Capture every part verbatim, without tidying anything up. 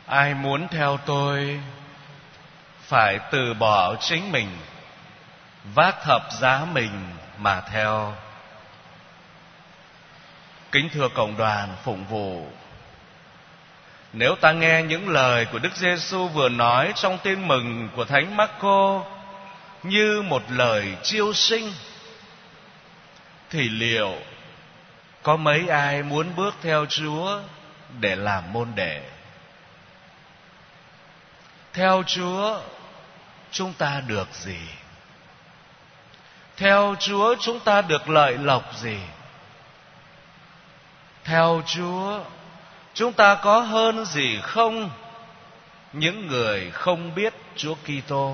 Ai muốn theo tôi phải từ bỏ chính mình, vác thập giá mình mà theo. Kính thưa cộng đoàn phụng vụ, nếu ta nghe những lời của Đức Giêsu vừa nói trong Tin mừng của Thánh Mác-cô như một lời chiêu sinh, thì liệu có mấy ai muốn bước theo Chúa để làm môn đệ? Theo Chúa chúng ta được gì? Theo Chúa chúng ta được lợi lộc gì? Theo Chúa chúng ta có hơn gì không những người không biết Chúa Kitô?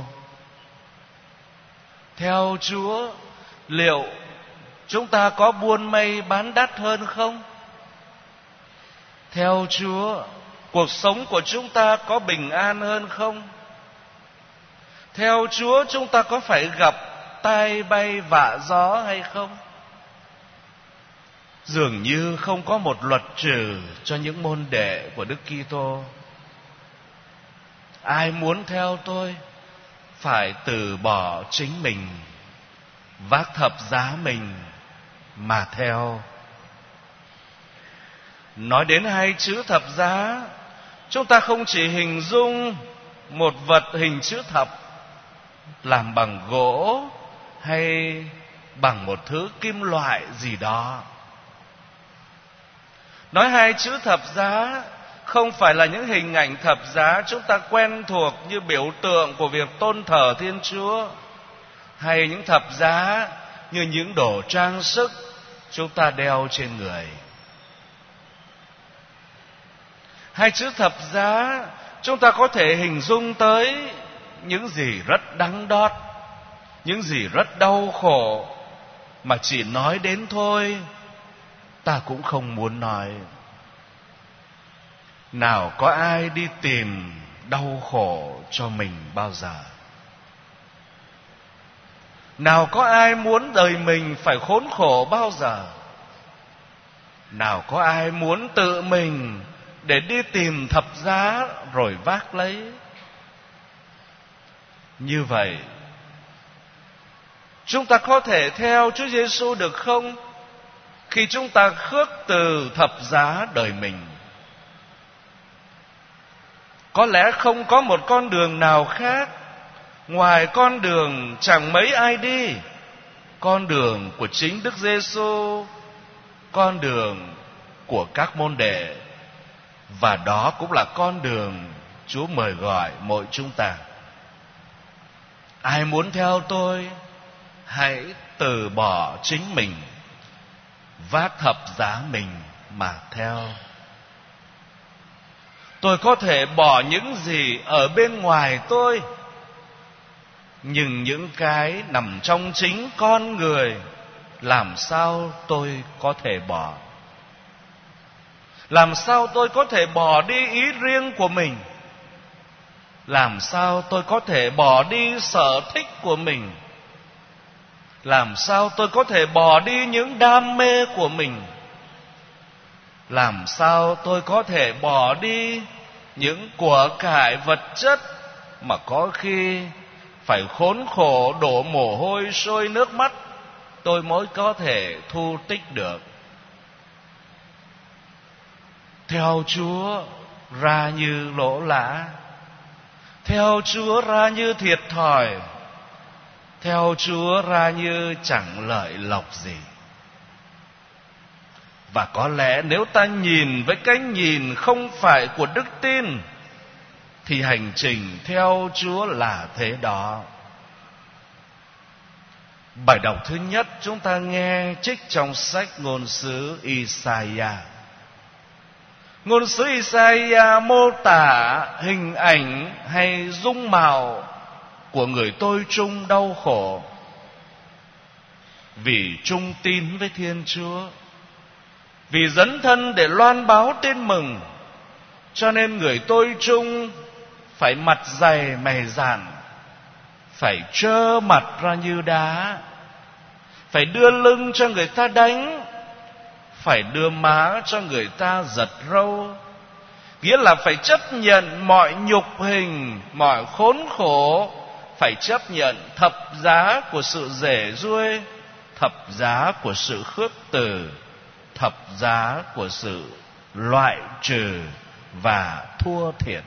Theo Chúa liệu chúng ta có buôn mây bán đắt hơn không? Theo Chúa cuộc sống của chúng ta có bình an hơn không? Theo Chúa chúng ta có phải gặp tai bay vạ gió hay không? Dường như không có một luật trừ cho những môn đệ của Đức Kitô. Ai muốn theo tôi phải từ bỏ chính mình, vác thập giá mình mà theo. Nói đến hai chữ thập giá, chúng ta không chỉ hình dung một vật hình chữ thập làm bằng gỗ hay bằng một thứ kim loại gì đó. Nói hai chữ thập giá không phải là những hình ảnh thập giá chúng ta quen thuộc như biểu tượng của việc tôn thờ Thiên Chúa, hay những thập giá như những đồ trang sức chúng ta đeo trên người. Hai chữ thập giá chúng ta có thể hình dung tới những gì rất đắng đót, những gì rất đau khổ mà chỉ nói đến thôi ta cũng không muốn nói. Nào có ai đi tìm đau khổ cho mình bao giờ? Nào có ai muốn đời mình phải khốn khổ bao giờ? Nào có ai muốn tự mình để đi tìm thập giá rồi vác lấy? Như vậy chúng ta có thể theo Chúa Giêsu được không khi chúng ta khước từ thập giá đời mình? Có lẽ không có một con đường nào khác ngoài con đường chẳng mấy ai đi, con đường của chính Đức Giêsu, con đường của các môn đệ, và đó cũng là con đường Chúa mời gọi mỗi chúng ta. Ai muốn theo tôi hãy từ bỏ chính mình, vác thập giá mình mà theo. Tôi có thể bỏ những gì ở bên ngoài tôi, nhưng những cái nằm trong chính con người làm sao tôi có thể bỏ? Làm sao tôi có thể bỏ đi ý riêng của mình? Làm sao tôi có thể bỏ đi sở thích của mình? Làm sao tôi có thể bỏ đi những đam mê của mình? Làm sao tôi có thể bỏ đi những của cải vật chất mà có khi phải khốn khổ đổ mồ hôi sôi nước mắt tôi mới có thể thu tích được? Theo Chúa ra như lỗ lã, theo Chúa ra như thiệt thòi, theo Chúa ra như chẳng lợi lộc gì. Và có lẽ nếu ta nhìn với cái nhìn không phải của đức tin, thì hành trình theo Chúa là thế đó. Bài đọc thứ nhất chúng ta nghe trích trong sách ngôn sứ Isaiah. Ngôn sứ Isaiah mô tả hình ảnh hay dung mạo của người tôi trung đau khổ vì trung tín với Thiên Chúa, vì dấn thân để loan báo tin mừng, cho nên người tôi trung phải mặt dày mày dạn, phải trơ mặt ra như đá, phải đưa lưng cho người ta đánh, phải đưa má cho người ta giật râu, nghĩa là phải chấp nhận mọi nhục hình, mọi khốn khổ, phải chấp nhận thập giá của sự rẻ ruôi, thập giá của sự khước từ, thập giá của sự loại trừ và thua thiệt.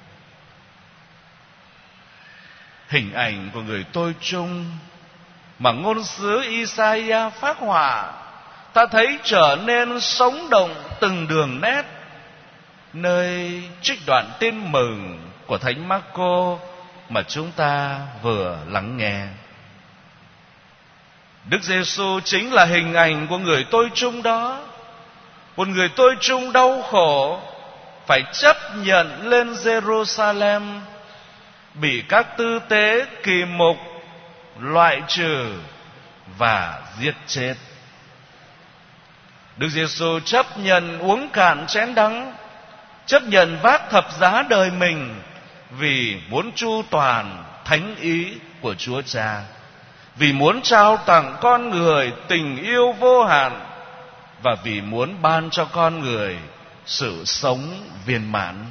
Hình ảnh của người tôi chung mà ngôn sứ Isaiah phác họa, ta thấy trở nên sống động từng đường nét nơi trích đoạn tin mừng của Thánh Marco mà chúng ta vừa lắng nghe. Đức Giêsu chính là hình ảnh của người tôi chung đó. Một người tôi chung đau khổ, phải chấp nhận lên Jerusalem, bị các tư tế kỳ mục loại trừ và giết chết. Đức Giêsu chấp nhận uống cạn chén đắng, chấp nhận vác thập giá đời mình vì muốn chu toàn thánh ý của Chúa Cha, vì muốn trao tặng con người tình yêu vô hạn, và vì muốn ban cho con người sự sống viên mãn.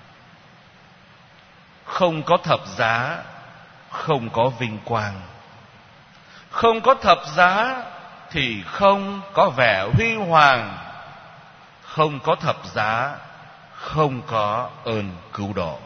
Không có thập giá, không có vinh quang. Không có thập giá thì không có vẻ huy hoàng. Không có thập giá, không có ơn cứu độ.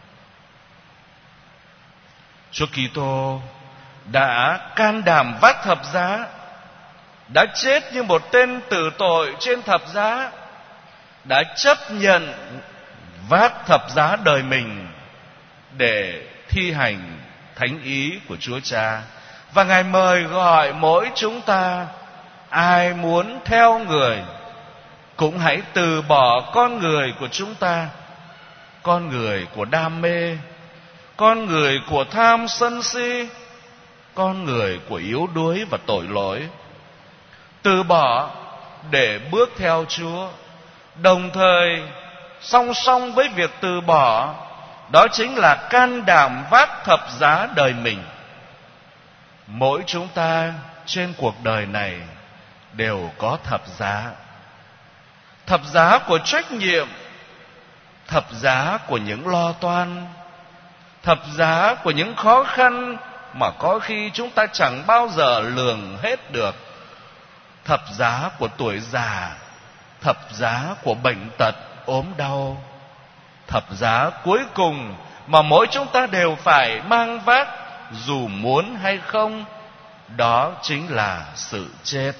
Chúa Kitô đã can đảm vác thập giá, đã chết như một tên tử tội trên thập giá, đã chấp nhận vác thập giá đời mình để thi hành thánh ý của Chúa Cha. Và Ngài mời gọi mỗi chúng ta, ai muốn theo Người cũng hãy từ bỏ con người của chúng ta, con người của đam mê, con người của tham sân si, con người của yếu đuối và tội lỗi, từ bỏ để bước theo Chúa. Đồng thời song song với việc từ bỏ, đó chính là can đảm vác thập giá đời mình. Mỗi chúng ta trên cuộc đời này đều có thập giá. Thập giá của trách nhiệm, thập giá của những lo toan, thập giá của những khó khăn mà có khi chúng ta chẳng bao giờ lường hết được, thập giá của tuổi già, thập giá của bệnh tật, ốm đau, thập giá cuối cùng mà mỗi chúng ta đều phải mang vác dù muốn hay không, đó chính là sự chết.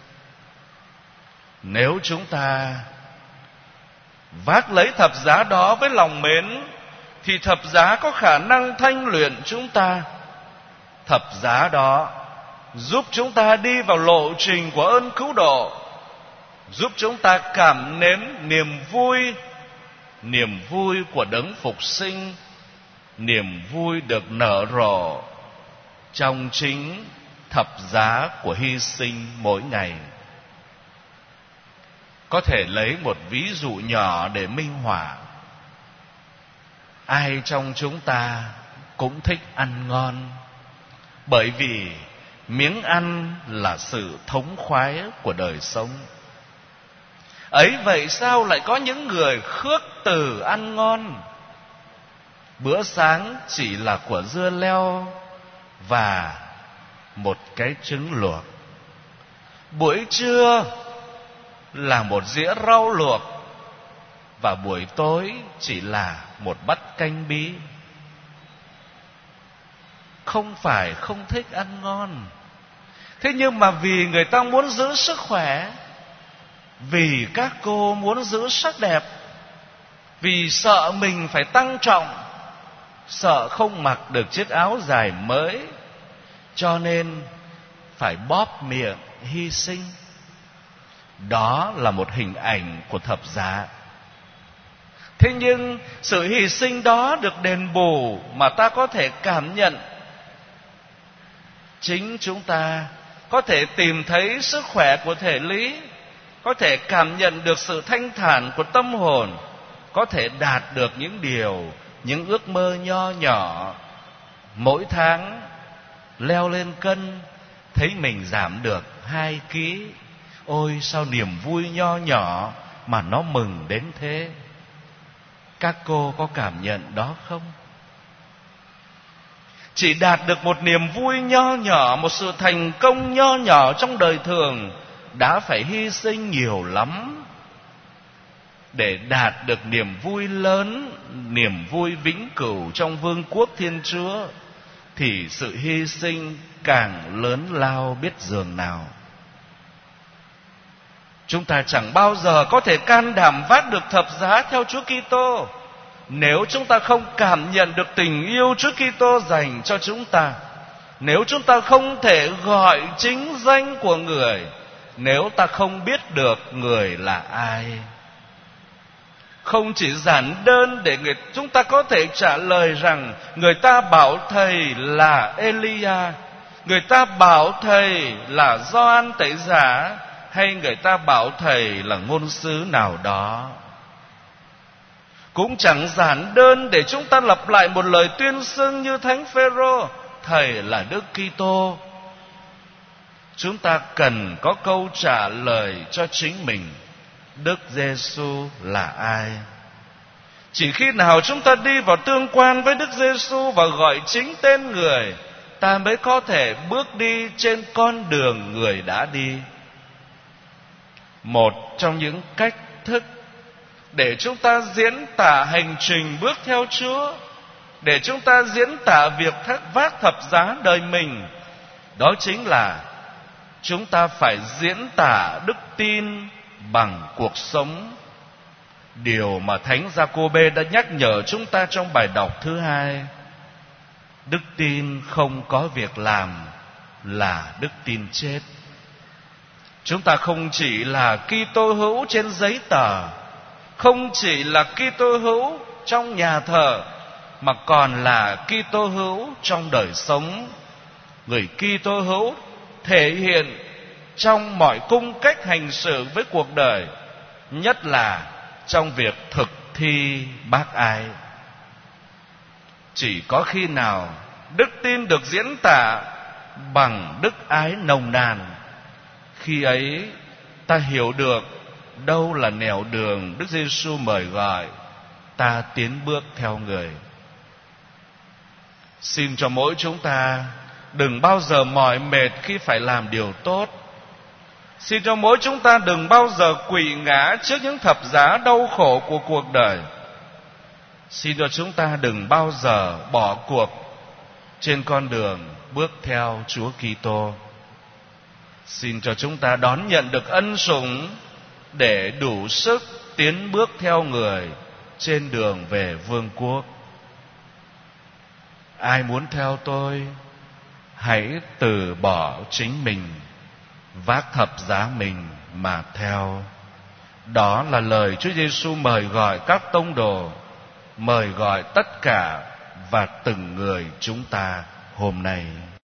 Nếu chúng ta vác lấy thập giá đó với lòng mến, thì thập giá có khả năng thanh luyện chúng ta. Thập giá đó giúp chúng ta đi vào lộ trình của ơn cứu độ, giúp chúng ta cảm nếm niềm vui, niềm vui của đấng phục sinh, niềm vui được nở rộ trong chính thập giá của hy sinh mỗi ngày. Có thể lấy một ví dụ nhỏ để minh họa. Ai trong chúng ta cũng thích ăn ngon, bởi vì miếng ăn là sự thống khoái của đời sống. Ấy vậy sao lại có những người khước từ ăn ngon? Bữa sáng chỉ là của dưa leo và một cái trứng luộc. Buổi trưa là một dĩa rau luộc, và buổi tối chỉ là một bát canh bí. Không phải không thích ăn ngon, thế nhưng mà vì người ta muốn giữ sức khỏe, vì các cô muốn giữ sắc đẹp, vì sợ mình phải tăng trọng, sợ không mặc được chiếc áo dài mới, cho nên phải bóp miệng hy sinh. Đó là một hình ảnh của thập giá. Thế nhưng sự hy sinh đó được đền bù mà ta có thể cảm nhận. Chính chúng ta có thể tìm thấy sức khỏe của thể lý, có thể cảm nhận được sự thanh thản của tâm hồn, có thể đạt được những điều, những ước mơ nho nhỏ. Mỗi tháng leo lên cân, thấy mình giảm được hai ký. Ôi sao niềm vui nho nhỏ mà nó mừng đến thế. Các cô có cảm nhận đó không? Chỉ đạt được một niềm vui nho nhỏ, một sự thành công nho nhỏ trong đời thường đã phải hy sinh nhiều lắm. Để đạt được niềm vui lớn, niềm vui vĩnh cửu trong vương quốc Thiên Chúa, thì sự hy sinh càng lớn lao biết dường nào. Chúng ta chẳng bao giờ có thể can đảm vác được thập giá theo Chúa Kitô nếu chúng ta không cảm nhận được tình yêu Chúa Kitô dành cho chúng ta, nếu chúng ta không thể gọi chính danh của Người, nếu ta không biết được Người là ai. Không chỉ giản đơn để người, chúng ta có thể trả lời rằng người ta bảo thầy là Elia, người ta bảo thầy là Gioan Tẩy Giả, hay người ta bảo thầy là ngôn sứ nào đó. Cũng chẳng giản đơn để chúng ta lặp lại một lời tuyên xưng như Thánh Phêrô, thầy là Đức Kitô. Chúng ta cần có câu trả lời cho chính mình. Đức Giêsu là ai? Chỉ khi nào chúng ta đi vào tương quan với Đức Giêsu và gọi chính tên Người, ta mới có thể bước đi trên con đường Người đã đi. Một trong những cách thức để chúng ta diễn tả hành trình bước theo Chúa, để chúng ta diễn tả việc vác thập giá đời mình, đó chính là chúng ta phải diễn tả đức tin bằng cuộc sống. Điều mà Thánh Gia-cô-bê đã nhắc nhở chúng ta trong bài đọc thứ hai. Đức tin không có việc làm là đức tin chết. Chúng ta không chỉ là Kitô hữu trên giấy tờ, không chỉ là Kitô hữu trong nhà thờ, mà còn là Kitô hữu trong đời sống. Người Kitô hữu thể hiện trong mọi cung cách hành xử với cuộc đời, nhất là trong việc thực thi bác ái. Chỉ có khi nào đức tin được diễn tả bằng đức ái nồng nàn, khi ấy ta hiểu được đâu là nẻo đường Đức Giêsu mời gọi ta tiến bước theo Người. Xin cho mỗi chúng ta đừng bao giờ mỏi mệt khi phải làm điều tốt. Xin cho mỗi chúng ta đừng bao giờ quỵ ngã trước những thập giá đau khổ của cuộc đời. Xin cho chúng ta đừng bao giờ bỏ cuộc trên con đường bước theo Chúa Kitô. Xin cho chúng ta đón nhận được ân sủng để đủ sức tiến bước theo Người trên đường về vương quốc. Ai muốn theo tôi, hãy từ bỏ chính mình, vác thập giá mình mà theo. Đó là lời Chúa Giêsu mời gọi các tông đồ, mời gọi tất cả và từng người chúng ta hôm nay.